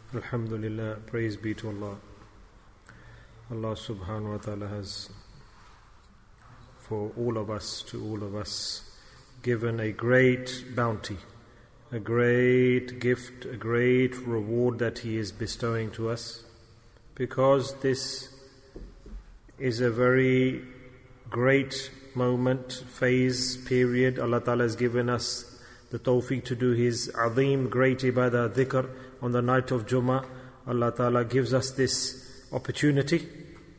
Alhamdulillah, praise be to Allah. Allah subhanahu wa ta'ala has, for all of us, to all of us, given a great bounty, a great gift, a great reward that He is bestowing to us, because this is a very great moment, phase, period. Allah ta'ala has given us the tawfiq to do His azim, great ibadah, dhikr, on the night of Jummah. Allah ta'ala gives us this opportunity.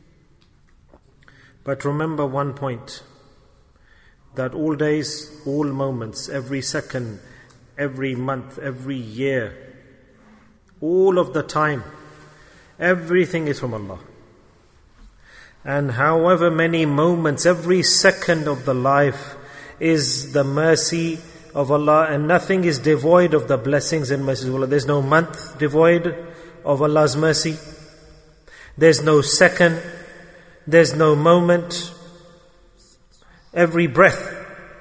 But remember one point, that all days, all moments, every second, every month, every year, all of the time, everything is from Allah. And however many moments, every second of the life is the mercy of Allah, and nothing is devoid of the blessings and mercies of Allah. There's no month devoid of Allah's mercy. There's no second. There's no moment. Every breath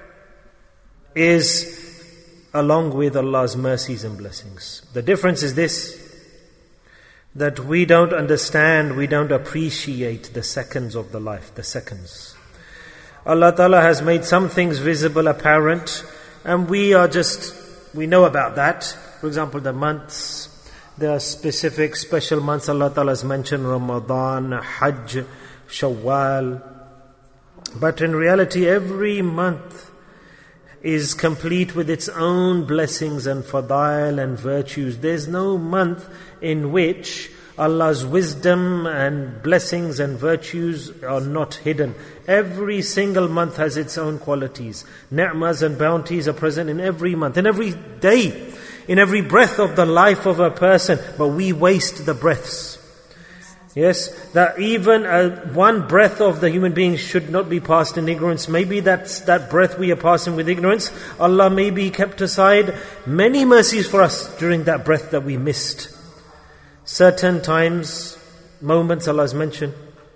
is along with Allah's mercies and blessings. The difference is this, that we don't understand, we don't appreciate the seconds of the life, the seconds. Allah Ta'ala has made some things visible, apparent, and we know about that. For example, the months, there are specific, special months Allah Ta'ala has mentioned, Ramadan, Hajj, Shawwal. But in reality, every month is complete with its own blessings and fadail and virtues. There's no month in which Allah's wisdom and blessings and virtues are not hidden. Every single month has its own qualities. Ni'mas and bounties are present in every month, in every day, in every breath of the life of a person. But we waste the breaths. Yes, that even one breath of the human being should not be passed in ignorance. Maybe that breath we are passing with ignorance, Allah maybe kept aside many mercies for us during that breath that we missed. Certain times, moments Allah has mentioned.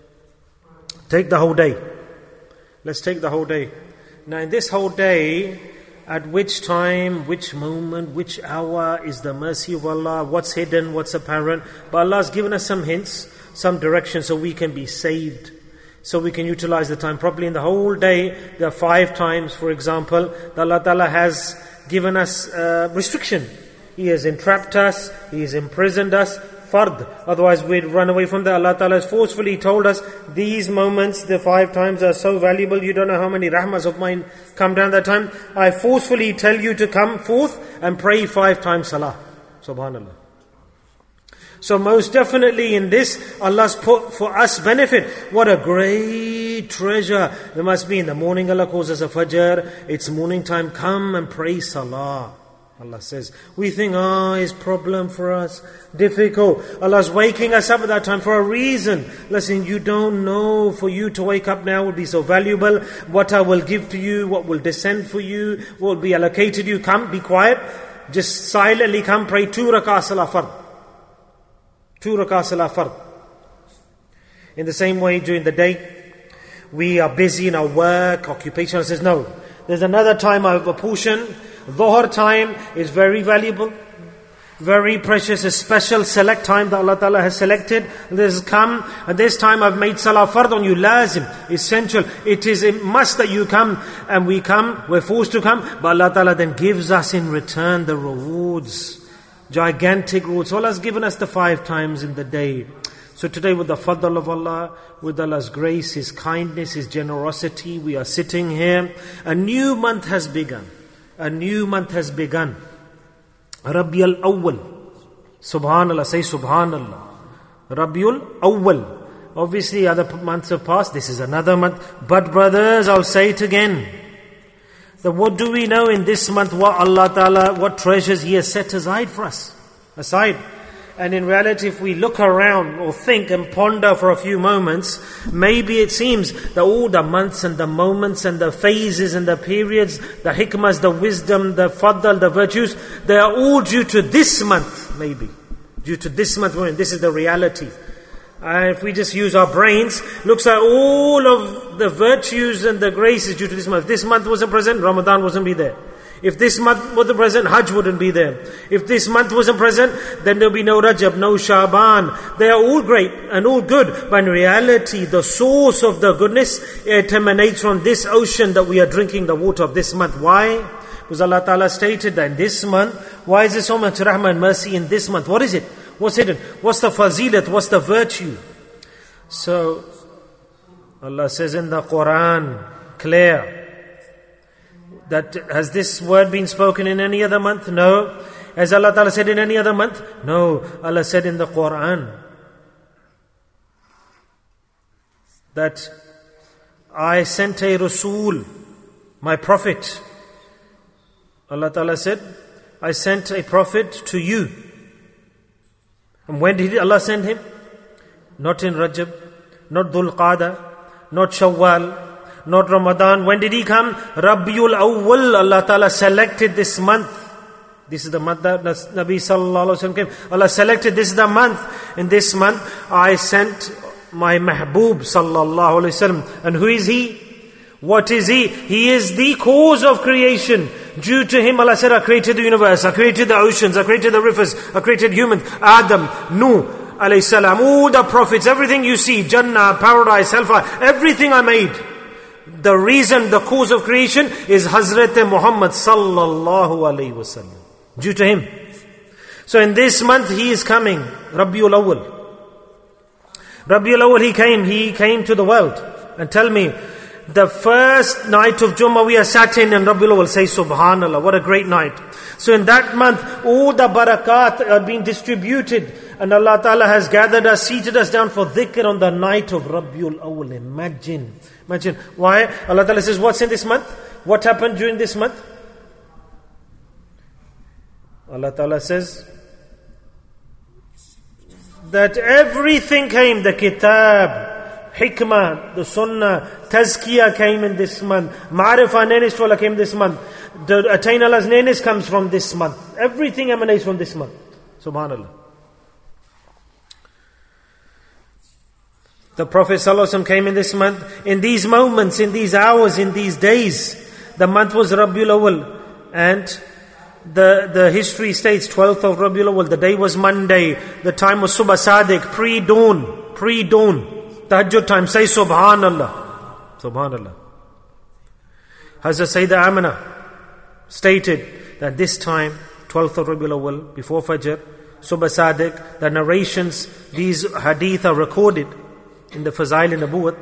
Take the whole day. Let's take the whole day. Now in this whole day, at which time, which moment, which hour is the mercy of Allah, what's hidden, what's apparent. But Allah has given us some hints, some direction, so we can be saved, so we can utilize the time properly. In the whole day, there are 5 times, for example, that Allah Ta'ala has given us restriction. He has entrapped us, He has imprisoned us, fard. Otherwise we'd run away from that. Allah Ta'ala has forcefully told us, these moments, the 5 times are so valuable, you don't know how many rahmas of mine come down that time. I forcefully tell you to come forth and pray 5 times salah. Subhanallah. So most definitely in this, Allah's put for us benefit. What a great treasure there must be. In the morning Allah calls us a fajr. It's morning time, come and pray salah. Allah says, we think, it's problem for us, difficult. Allah's waking us up at that time for a reason. Listen, you don't know, for you to wake up now would be so valuable. What I will give to you, what will descend for you, what will be allocated to you. Come, be quiet. Just silently come, pray 2 rak'ah salah fard. 2 rak'ah salah fard. In the same way, during the day, we are busy in our work, occupation. Allah says, no. There's another time I have apportioned. Dhuhr time is very valuable, very precious, a special select time that Allah Ta'ala has selected. This has come, and this time I've made salah fard on you, lazim, essential. It is a must that you come, and we come, we're forced to come, but Allah Ta'ala then gives us in return the rewards, gigantic rewards. So Allah has given us the 5 times in the day. So today, with the fadl of Allah, with Allah's grace, His kindness, His generosity, we are sitting here. A new month has begun. A new month has begun. Rabiul Awwal. Subhanallah, say Subhanallah. Rabiul Awwal. Obviously other months have passed, this is another month. But brothers, I'll say it again. That what do we know in this month, what Allah Ta'ala, what treasures He has set aside for us? Aside. And in reality, if we look around or think and ponder for a few moments, maybe it seems that all the months and the moments and the phases and the periods, the hikmahs, the wisdom, the fadl, the virtues, they are all due to this month, maybe. Due to this month, this is the reality. If we just use our brains, looks like all of the virtues and the graces due to this month. If this month wasn't present, Ramadan wasn't be there. If this month wasn't present, Hajj wouldn't be there. If this month wasn't present, then there'll be no Rajab, no Shaban. They are all great and all good. But in reality, the source of the goodness, it emanates from this ocean that we are drinking the water of this month. Why? Because Allah Ta'ala stated that in this month, why is there so much rahmah and mercy in this month? What is it? What's hidden? What's the fazilat? What's the virtue? So, Allah says in the Quran, clear, that has this word been spoken in any other month? No. Has Allah Ta'ala said in any other month? No. Allah said in the Quran that I sent a Rasul, my prophet. Allah Ta'ala said, I sent a prophet to you. And when did Allah send him? Not in Rajab, not Dhul Qa'dah, not Shawwal, not Ramadan. When did he come? Rabiul Awwal. Allah Ta'ala selected this month. This is the month that Nabi Sallallahu Alaihi Wasallam came. Allah selected, this is the month. In this month, I sent my Mahbub Sallallahu Alaihi Wasallam. And who is he? What is he? He is the cause of creation. Due to him, Allah said, I created the universe, I created the oceans, I created the rivers, I created humans, Adam, Nuh, alayhi salam, all the prophets, everything you see, Jannah, paradise, hellfire, everything I made. The reason, the cause of creation is Hazrat Muhammad sallallahu alayhi wasallam. Due to him. So in this month he is coming, Rabiul Awwal. Rabiul Awwal he came to the world. And tell me, the first night of Jummah we are sat in Rabiul Awwal, say Subhanallah, what a great night. So in that month, all the barakat are being distributed. And Allah Ta'ala has gathered us, seated us down for dhikr on the night of Rabiul Awwal. Imagine. Why? Allah Ta'ala says, what's in this month? What happened during this month? Allah Ta'ala says that everything came, the kitab, hikmah, the sunnah, tazkiyah came in this month. Ma'rifah, nearness came this month. The attain Allah's nearness comes from this month. Everything emanates from this month. Subhanallah. The Prophet ﷺ came in this month. In these moments, in these hours, in these days, the month was Rabiul Awwal. And the history states 12th of Rabiul Awwal. The day was Monday. The time was Subh Sadiq, pre-dawn. Tahajjud time. Say Subhanallah. Subhanallah. Hazrat Sayyidah Amina stated that this time, 12th of Rabiul Awwal, before Fajr, Subh Sadiq, the narrations, these hadith are recorded in the Fazail Nabuwat.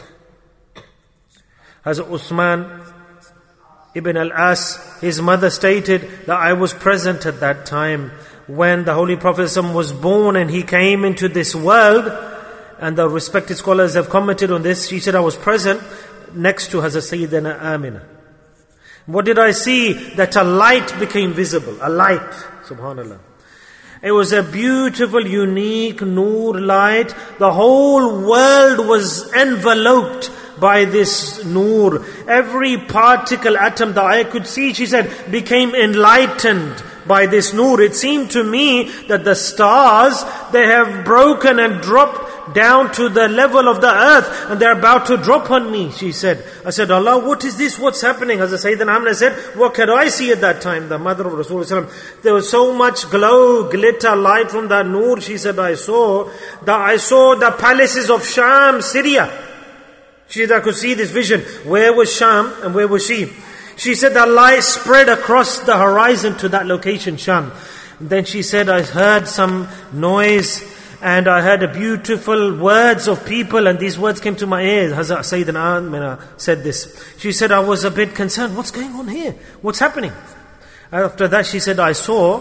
Hazrat Uthman Ibn al-As, his mother stated that I was present at that time when the Holy Prophet was born and he came into this world. And the respected scholars have commented on this. She said, I was present next to Hazrat Sayyidina Amina. What did I see? That a light became visible. A light. Subhanallah. It was a beautiful, unique Noor light. The whole world was enveloped by this Noor. Every particle, atom that I could see, she said, became enlightened by this Noor. It seemed to me that the stars, they have broken and dropped down to the level of the earth and they're about to drop on me, she said. I said, Allah, what is this? What's happening? As Sayyidina Amina said, what could I see at that time? The mother of Rasulullah, there was so much glow, glitter, light from that Noor. She said, I saw the palaces of Sham, Syria. She said, I could see this vision. Where was Sham and where was she? She said, the light spread across the horizon to that location, Sham. And then she said, I heard some noise and I heard beautiful words of people, and these words came to my ears. Hazrat Sayyidina Amina said this. She said, I was a bit concerned. What's going on here? What's happening? After that, she said, I saw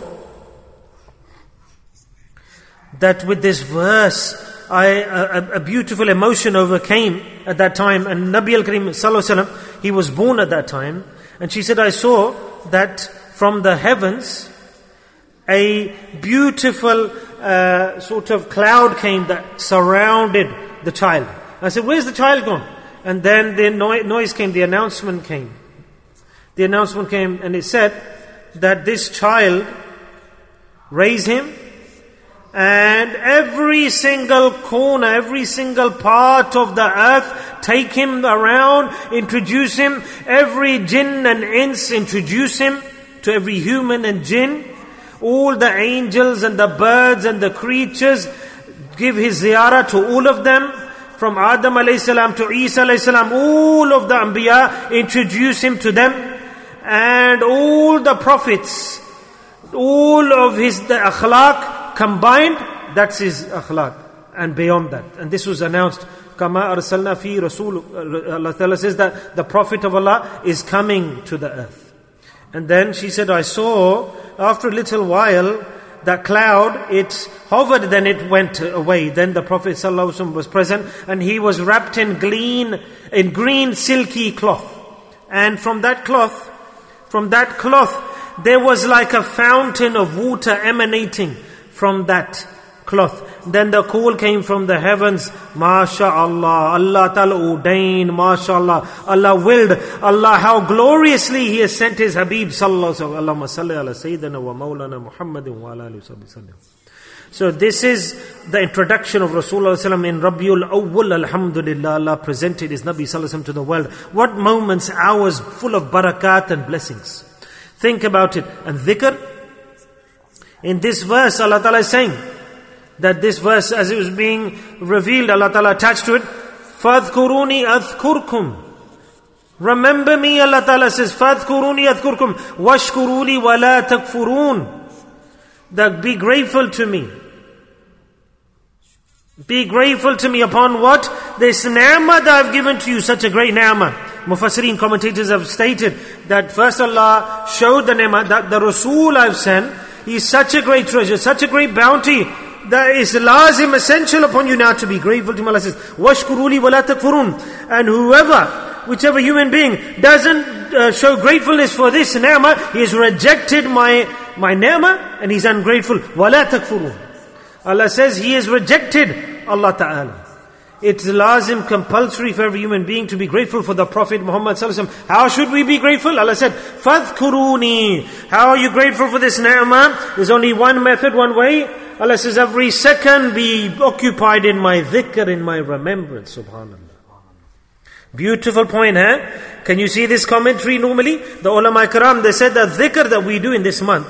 that with this verse, a beautiful emotion overcame at that time. And Nabi al-Karim sallallahu alaihi wasallam, he was born at that time. And she said, I saw that from the heavens, a beautiful sort of cloud came that surrounded the child. I said, where's the child gone? And then the noise came, the announcement came. The announcement came and it said that this child, raise him, and every single corner, every single part of the earth, take him around, introduce him, every jinn and ins, introduce him. to every human and jinn. All the angels and the birds and the creatures, give his ziyarah to all of them. From Adam alayhi salam to Isa alayhi salam, all of the Anbiya, introduce him to them. And all the prophets, all of the akhlaq combined, that's his akhlaq. And beyond that. And this was announced. Kama arsalna fi rasul. Allah Ta'ala says that the Prophet of Allah is coming to the earth. And then she said, I saw, after a little while, that cloud, it hovered, then it went away. Then the Prophet ﷺ was present, and he was wrapped in green silky cloth. And from that cloth, there was like a fountain of water emanating from that cloth. Then the call came from the heavens, MashaAllah, Allah Ta'ala ordained, MashaAllah, Allah willed, Allah how gloriously He has sent His Habib Sallallahu Alaihi Wasallam. Allahumma salli ala Sayyidina wa Mawlana Muhammadin wa ala alihi wa sallam. So this is the introduction of Rasulullah Sallallahu in Rabiul Awwal. Alhamdulillah, Allah presented His Nabi Sallallahu to the world. What moments, hours full of barakat and blessings. Think about it. And dhikr, in this verse Allah Ta'ala is saying, that this verse, as it was being revealed, Allah Ta'ala attached to it, فَاذْكُرُونِي أَذْكُرْكُمْ. Remember me, Allah Ta'ala says, فَاذْكُرُونِي أَذْكُرْكُمْ وَاشْكُرُوا لِي وَلَا تَكْفُرُونَ. That be grateful to me. Be grateful to me upon what? This ni'mah that I've given to you, such a great ni'mah. Mufassirin commentators have stated that first Allah showed the ni'mah, that the Rasul I've sent, he is such a great treasure, such a great bounty, that is lazim, essential upon you now to be grateful to him. Allah says, وَاشْكُرُوا لِي وَلَا تَكْفُرُونَ. And whichever human being doesn't show gratefulness for this ni'mah, he has rejected my ni'mah and he's ungrateful. وَلَا تَكْفُرُونَ. Allah says he has rejected Allah Ta'ala. It's lazim, compulsory for every human being to be grateful for the Prophet Muhammad Sallallahu Alaihi Wasallam. How should we be grateful? Allah said, فَاذْكُرُونِي. How are you grateful for this ni'mah? There's only one method, one way. Allah says, every second be occupied in my dhikr, in my remembrance. Subhanallah. Beautiful point, huh? Can you see this commentary normally? The ulama karam, they said that dhikr that we do in this month.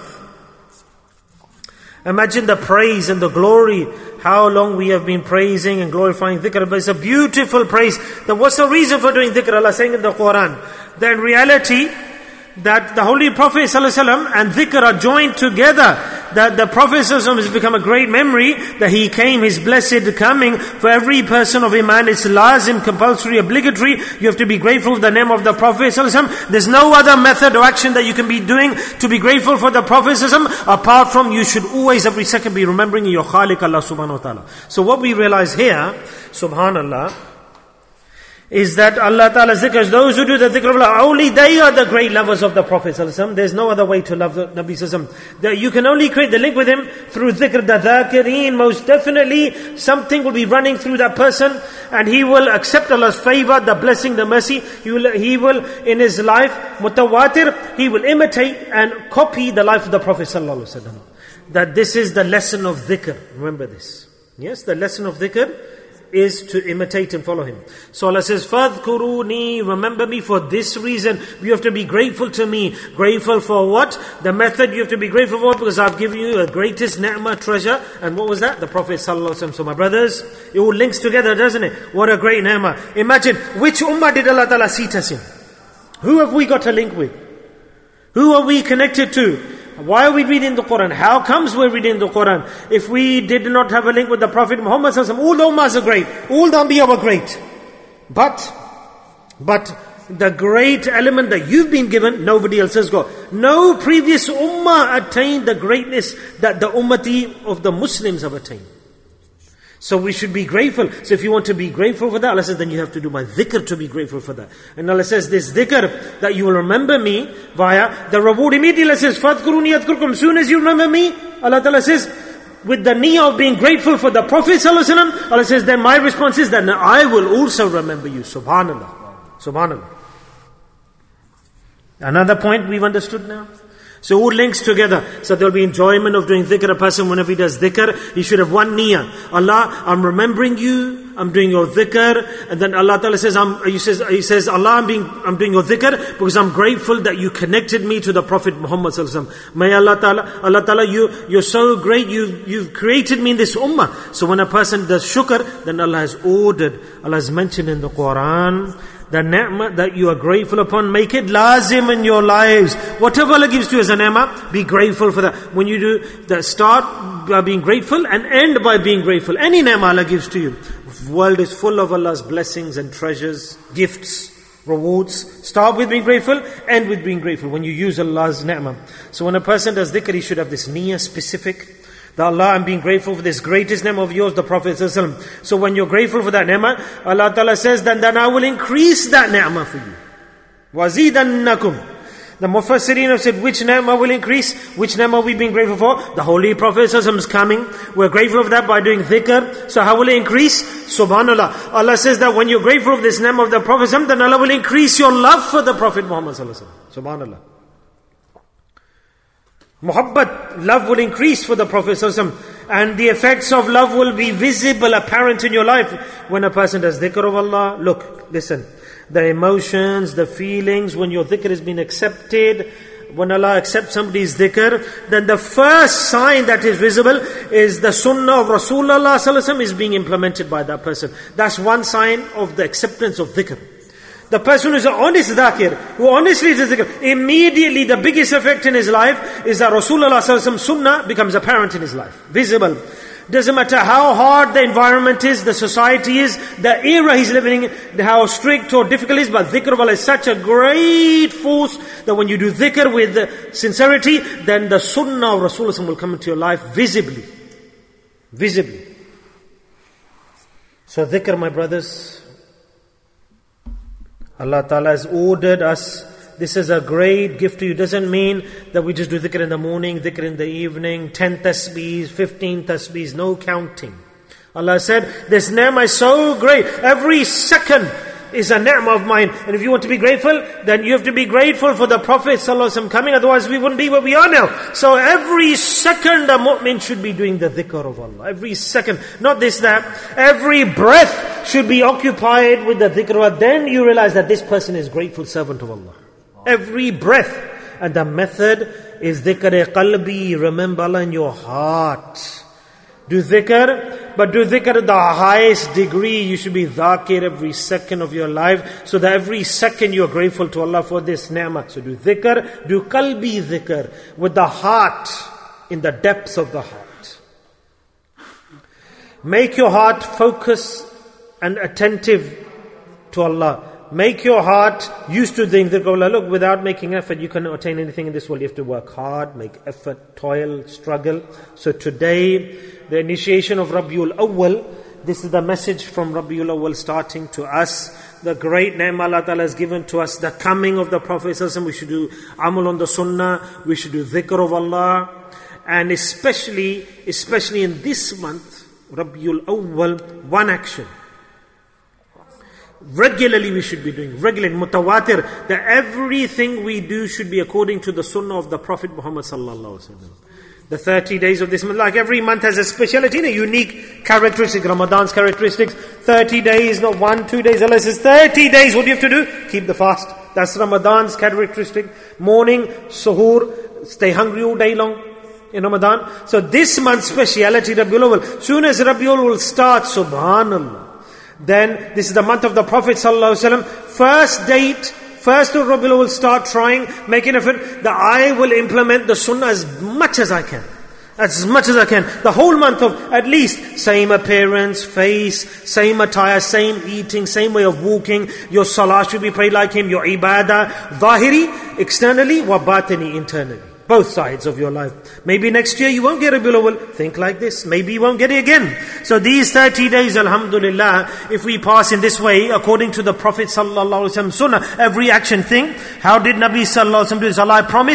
Imagine the praise and the glory, how long we have been praising and glorifying dhikr. But it's a beautiful praise. Then what's the reason for doing dhikr? Allah saying in the Quran, that in reality, that the Holy Prophet ﷺ and dhikr are joined together. That the Prophet ﷺ has become a great memory, that he came, his blessed coming. For every person of Iman, it's lazim, compulsory, obligatory. You have to be grateful for the name of the Prophet ﷺ. There's no other method or action that you can be doing to be grateful for the Prophet ﷺ, apart from you should always, every second, be remembering your Khaliq Allah subhanahu wa ta'ala. So what we realize here, subhanallah, is that Allah Ta'ala's dhikr, those who do the dhikr of Allah, only they are the great lovers of the Prophet ﷺ. There's no other way to love the Nabi ﷺ. You can only create the link with him through dhikr. The dhakireen, most definitely something will be running through that person, and he will accept Allah's favor, the blessing, the mercy. He will in his life, mutawatir, he will imitate and copy the life of the Prophet ﷺ. That this is the lesson of dhikr. Remember this. Yes, the lesson of dhikr is to imitate and follow him. So Allah says, فَاذْكُرُونِي. Remember me for this reason. You have to be grateful to me. Grateful for what? The method you have to be grateful for, because I've given you the greatest ni'mah, treasure. And what was that? The Prophet ﷺ. So my brothers, it all links together, doesn't it? What a great ni'mah. Imagine, which ummah did Allah Ta'ala seat us in? Who have we got a link with? Who are we connected to? Why are we reading the Quran? How comes we're reading the Quran? If we did not have a link with the Prophet Muhammad Sallallahu Alaihi Wasallam, all the ummahs are great. All the Anbiya were great. But the great element that you've been given, nobody else has got. No previous ummah attained the greatness that the ummati of the Muslims have attained. So we should be grateful. So if you want to be grateful for that, Allah says, then you have to do my dhikr to be grateful for that. And Allah says, this dhikr, that you will remember me via the reward immediately. Allah says, فَاذْكُرُونِي أَذْكُرْكُمْ. As soon as you remember me, Allah Ta'ala says, with the niyyah of being grateful for the Prophet ﷺ, Allah says, then my response is that I will also remember you. Subhanallah. Subhanallah. Another point we've understood now. So all links together. So there will be enjoyment of doing dhikr. A person, whenever he does dhikr, he should have one niyyah. Allah, I'm remembering you I'm doing your dhikr. And then Allah Ta'ala says, He says, Allah, I'm doing your dhikr because I'm grateful that you connected me to the Prophet Muhammad Sallallahu Alaihi Wasallam. May Allah Ta'ala, you're so great, you've created me in this ummah. So when a person does shukr, then Allah has mentioned in the Quran, the ni'mah that you are grateful upon, make it lazim in your lives. Whatever Allah gives to you as a ni'mah, be grateful for that. When you do that, start by being grateful and end by being grateful. Any ni'mah Allah gives to you. The world is full of Allah's blessings and treasures, gifts, rewards. Start with being grateful, end with being grateful when you use Allah's ni'mah. So when a person does dhikr, he should have this niyyah specific. That Allah, I'm being grateful for this greatest ni'mah of yours, the Prophet ﷺ. So when you're grateful for that ni'mah, Allah Ta'ala says, then I will increase that ni'mah for you. وَزِيدَنَّكُمْ. The Mufassirin have said, which ni'mah will increase? Which ni'mah are we being grateful for? The Holy Prophet ﷺ is coming. We're grateful for that by doing dhikr. So how will it increase? Subhanallah. Allah says that when you're grateful for this ni'mah of the Prophet ﷺ, then Allah will increase your love for the Prophet Muhammad ﷺ. Subhanallah. Muhabbat, love will increase for the Prophet ﷺ, and the effects of love will be visible, apparent in your life. When a person does dhikr of Allah, look, listen, the emotions, the feelings, when your dhikr has been accepted, when Allah accepts somebody's dhikr, then the first sign that is visible is the sunnah of Rasulullah ﷺ is being implemented by that person. That's one sign of the acceptance of dhikr. The person who is an honest dhakir, who honestly does dhikr, immediately the biggest effect in his life is that Rasulullah ﷺ sunnah becomes apparent in his life, visible. Doesn't matter how hard the environment is, the society is, the era he's living in, how strict or difficult it is, but dhikr of Allah is such a great force that when you do dhikr with sincerity, then the sunnah of Rasulullah will come into your life visibly. Visibly. So dhikr, my brothers, Allah Ta'ala has ordered us. This is a great gift to you. Doesn't mean that we just do dhikr in the morning, dhikr in the evening, 10 tasbeehs, 15 tasbeehs, no counting. Allah said, this ni'mah is so great. Every second is a ni'mah of mine. And if you want to be grateful, then you have to be grateful for the Prophet ﷺ coming. Otherwise we wouldn't be where we are now. So every second a mu'min should be doing the dhikr of Allah. Every second. Not this, that. Every breath should be occupied with the dhikr of Allah. Then you realize that this person is grateful servant of Allah. Every breath. And the method is dhikr qalbi. Remember Allah in your heart. Do dhikr, but do dhikr at the highest degree. You should be dhakir every second of your life, so that every second you are grateful to Allah for this ni'mah. So do dhikr, do qalbi dhikr, with the heart, in the depths of the heart. Make your heart focus and attentive to Allah. Make your heart used to doing dhikr of Allah. Look, without making effort, you cannot attain anything in this world. You have to work hard, make effort, toil, struggle. So today, the initiation of Rabiul Awwal, this is the message from Rabiul Awwal starting to us. The great ni'mah Allah Ta'ala has given to us, the coming of the Prophet ﷺ. We should do amal on the sunnah, we should do dhikr of Allah. And especially in this month, Rabiul Awwal, one action. Regularly we should be doing, regularly, mutawatir, that everything we do should be according to the sunnah of the Prophet Muhammad sallallahu alaihi wasallam. The 30 days of this month, like every month has a speciality, a unique characteristic. Ramadan's characteristics, 30 days, not 1-2 days. Allah says 30 days, what do you have to do? Keep the fast. That's Ramadan's characteristic. Morning, suhoor, stay hungry all day long in Ramadan. So this month's speciality, Rabiul Awwal. Soon as Rabiul Awwal starts, subhanallah, then this is the month of the Prophet ﷺ. First date, first of Rabiul Awwal, start trying, making effort that I will implement the sunnah as much as I can. As much as I can. The whole month of at least same appearance, face, same attire, same eating, same way of walking. Your salah should be prayed like him. Your ibadah, zahiri, externally, wa batini, internally. Both sides of your life. Maybe next year you won't get Rabiul Awwal. Think like this. Maybe you won't get it again. So these 30 days, alhamdulillah, if we pass in this way, according to the Prophet sallallahu alaihi wasallam sunnah, every action thing. How did Nabi sallallahu alaihi wasallam do this? Allah, I promise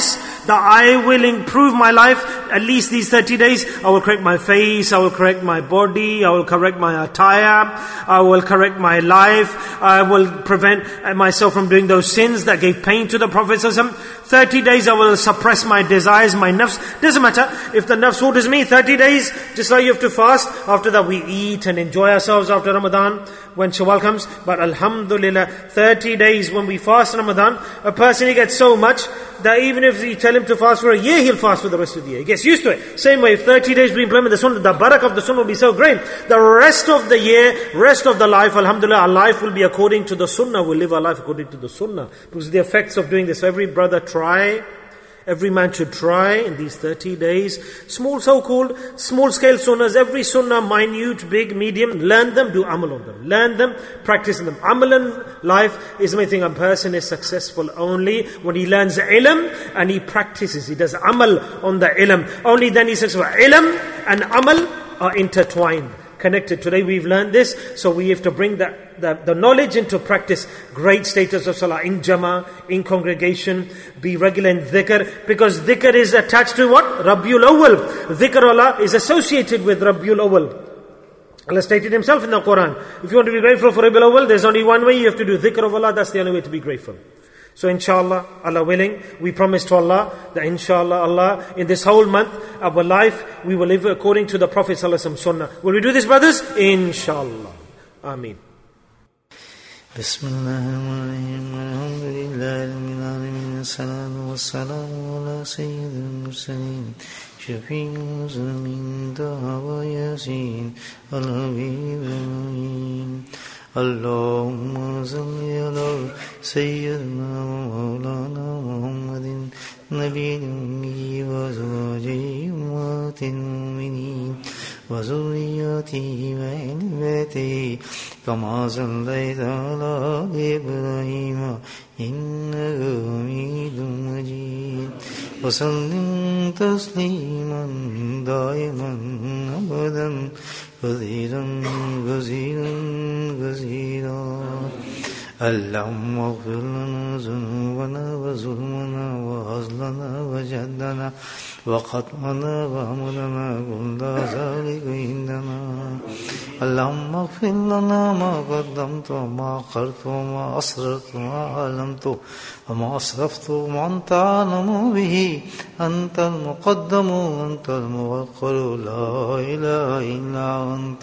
that I will improve my life at least these 30 days. I will correct my face, I will correct my body, I will correct my attire, I will correct my life, I will prevent myself from doing those sins that gave pain to the Prophet ﷺ. 30 days I will suppress my desires, my nafs. Doesn't matter if the nafs orders me 30 days, just like you have to fast. After that we eat and enjoy ourselves after Ramadan when Shawwal comes. But alhamdulillah, 30 days when we fast Ramadan, a person, he gets so much that even if you tell him to fast for a year, he'll fast for the rest of the year. He gets used to it. Same way, if 30 days we implement the sunnah, the barakah of the sunnah will be so great. The rest of the year, rest of the life, alhamdulillah, our life will be according to the sunnah. We'll live our life according to the sunnah. Because the effects of doing this, every brother try, every man should try in these 30 days. Small so-called, small-scale sunnahs, every sunnah, minute, big, medium, learn them, do amal on them. Learn them, practice them. Amal in life is the main thing. A person is successful only when he learns ilm and he practices. He does amal on the ilm. Only then he's successful. Ilm and amal are intertwined, connected. Today we've learned this, so we have to bring the knowledge into practice. Great status of salah in jama, in congregation, be regular in dhikr, because dhikr is attached to what? Rabiul Awwal. Dhikr Allah is associated with Rabiul Awwal. Allah stated himself in the Quran, if you want to be grateful for Rabiul Awwal, there's only one way, you have to do dhikr of Allah. That's the only way to be grateful. So inshallah, Allah willing, we promise to Allah that inshallah, Allah, in this whole month of our life, we will live according to the Prophet ﷺ sunnah. Will we do this, brothers? Inshallah. Ameen. Bismillahirrahmanirrahim. Alhamdulillahi rabbil alamin. As-salatu was-salamu ala sayyidil mursalin. Shafi'il muslimin. Taha wa Yasin. Al-Habib al-Amin. اللهم صل على سيدنا ومولانا محمد نبي الأمي وأزواجه أمهات المؤمنين وذرياته وأهل بيته كما صليت على إبراهيم إنك حميد مجيد وسلم تسليما دائما أبدا كثيرا كثيرا كثيرا اللهم اغفر لنا ذنوبنا وظلمنا وهزلنا وجهدنا وخطأنا وعملنا كل ذلك عندنا اللهم اغفر لنا ما قدمت وما أخرت وما أسررت وما أعلمت وما أسرفت وما أنت أعلم به أنت المقدم وأنت المؤخر لا إله إلا أنت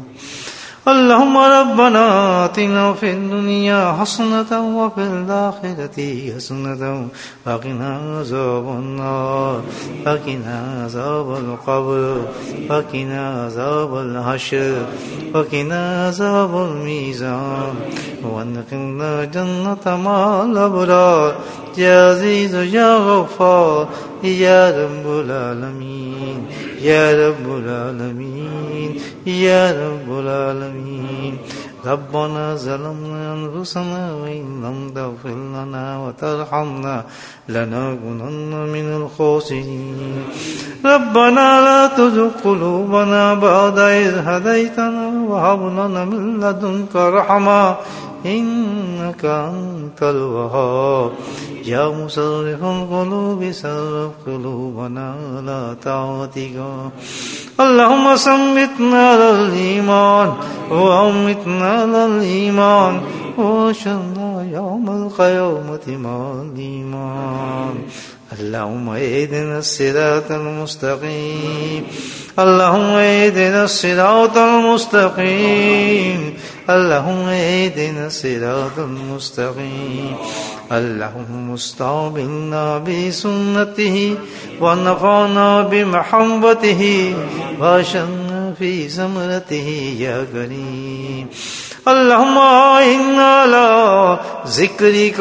اللهم ربنا آتنا في الدنيا حسنة وفي الآخرة حسنة وقنا عذاب النار وقنا عذاب القبر وقنا عذاب الحشر وقنا عذاب الميزان وادخلنا جنة مع الأبرار يا عزيز يا غفار يا رب العالمين يا رب العالمين يا رب العالمين ربنا ظلمنا أنفسنا وإن لم تغفر لنا وترحمنا لنكونن من الخاسرين ربنا لا تزغ قلوبنا بعد إذ هديتنا وهب لنا من لدنك رحمة إنك أنت الوهاب يا مصرف القلوب صرف قلوبنا على طاعتك اللهم ثبتنا على الإيمان وأمتنا على الإيمان وأحشرنا يوم القيامة مع الإيمان اللهم اهدنا الصراط المستقيم اللهم اهدنا الصراط المستقيم اللهم اهدنا الصراط المستقيم اللهم استعملنا بسنته ونفعنا بمحبته واشرنا في زمرته يا كريم اللهم إنا على ذكرك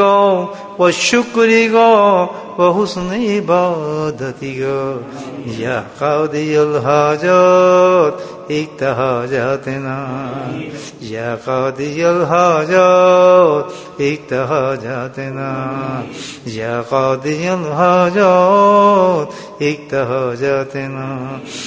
وشكرك وحسن عبادتك يا قاضي الحاجات اقض حاجاتنا يا قاضي الحاجات اقض حاجاتنا يا قاضي الحاجات اقض حاجاتنا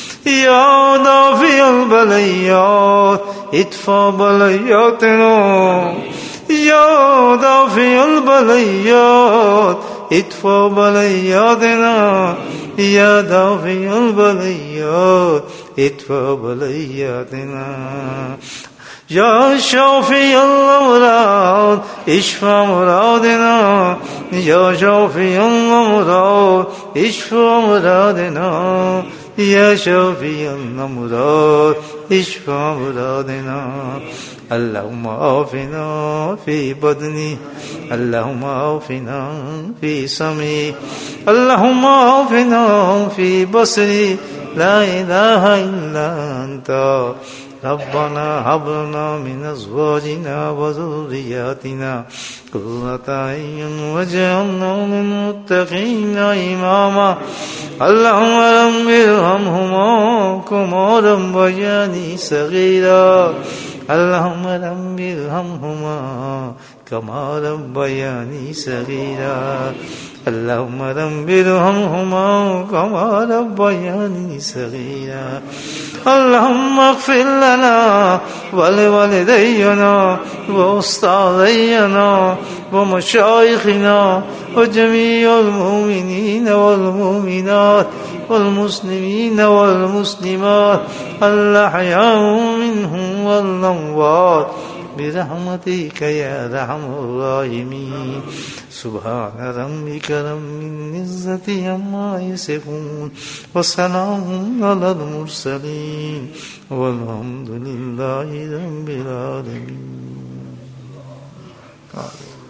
يا دافع البليات ادفع بلياتنا يا دافع البليات ادفع بلياتنا يا دافع البليات ادفع بلياتنا يا شافي الأمراض اشفى مرادنا يا شافي الأمراض اشفى مرادنا يا شافي الأمراض اشفى مرادنا اللهم عافنا في بدني اللهم عافنا في سمعي اللهم عافنا في بصري لا إله إلا أنت ربنا هب لنا من أزواجنا وذرياتنا قرة أعين واجعلنا للمتقين إماما اللهم رب ارحمهما كما ربياني صغيرا اللهم رب ارحمهما كما ربياني صغيرا اللهم رب ارحمهما كما ربياني صغيرا اللهم اغفر لنا ولوالدينا وأستاذينا ومشايخنا وجميع المؤمنين والمؤمنات والمسلمين والمسلمات الأحياء منهم والأموات برحمتك يا أرحم الراحمين سبحان ربك رب العزة عما يصفون وسلام على المرسلين والحمد لله رب العالمين.